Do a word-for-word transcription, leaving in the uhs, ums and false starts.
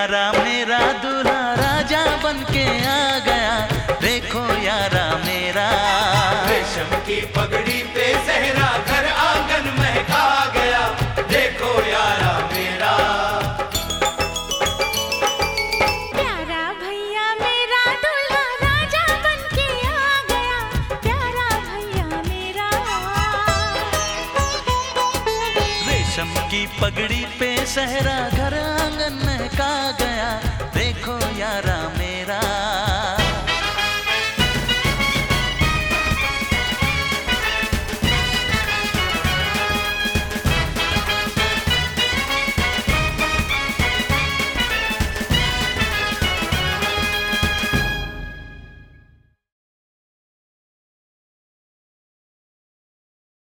यारा मेरा दूल्हा राजा बन के आ गया, देखो यारा मेरा। रेशम की पगड़ी पे सहरा घर आंगन महका गया, देखो यारा मेरा। प्यारा भैया मेरा दूल्हा राजा बन के आ गया, प्यारा भैया मेरा। रेशम की पगड़ी पे सहरा घर आंगन महका गया, देखो यारा मेरा।